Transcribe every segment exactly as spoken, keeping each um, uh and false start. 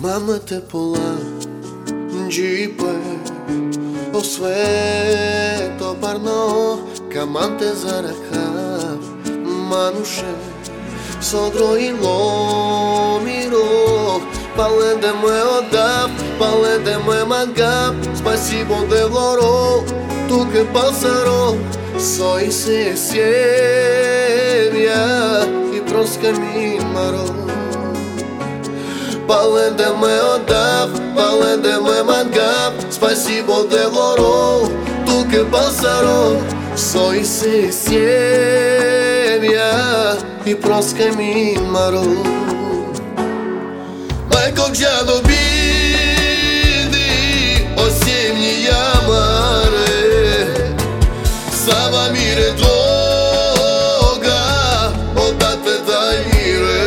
Мамата пола джипе освето парно каманте за ръка мануше согро и ломиро паленде ме отдав паленде ме мангап спасибо девлоро тук е пасаро сой се севия и проска ми маро Паленде ме отдав, паленде ме мангап Спасибо девлоро, тук е пасаро Сой се севия и проска ми маро Майко джадо биди осенния маре Сама мире длога, отдате дай мире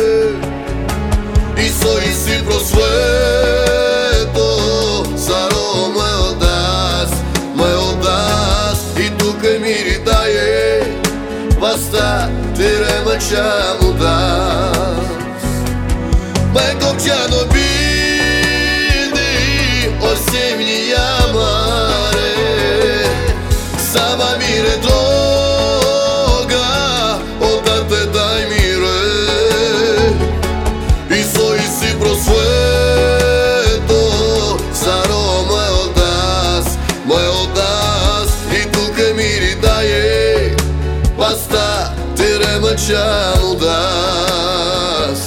И сой си просвето, заро ме отдас, ме отдас И тук мири дае, баста тире мъча му дас Ме копчано биди, осемния маре Сама мире длога, отдате дай мире И сой си просвето, заро ме отдас, ме отдас И тук мири дае, баста тире мъча му дас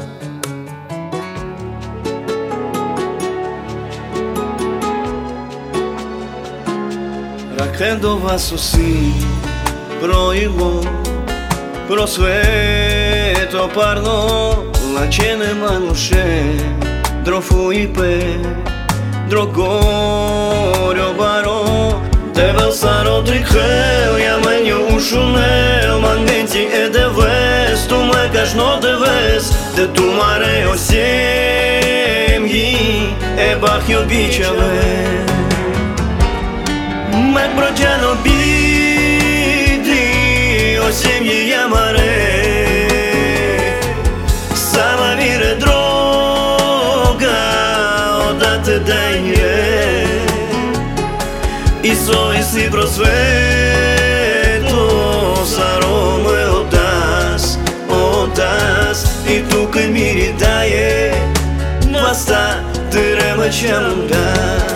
Rakendo vasosi proigo prosveto parno la cene manusce drofu ipe drogorio baro devel saro trikhel ja menju ushunel mangenti e deves tu me kashno deves de tu mare osemji e bachjo bichave Mek brođano bidi osемья mare Sama mire droga odate daj mire I soj si prosveto Zaro me odas, odas I tukaj miri daje Basta tire măcea das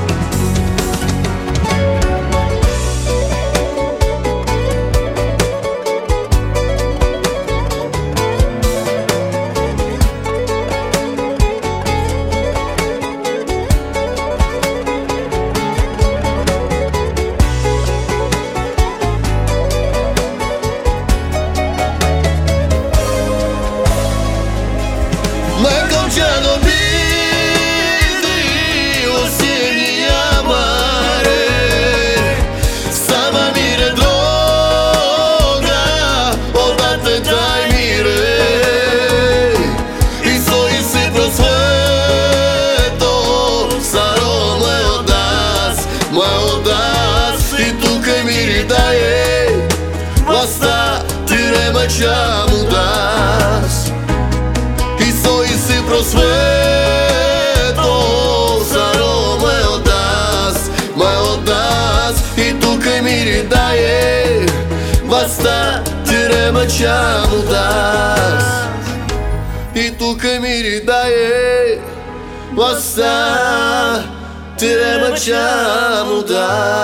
Джано биди осенния маре Сама мире длога, отдате дай мире И сой си просвето, заро ме отдас, ме отдас И тук мири дае, баста тире мъча му дас И сой си просвето, заро ме отдас, ме отдас И тук мири дае, баста тире мъча му дас И тук мири дае, баста тире мъча му дас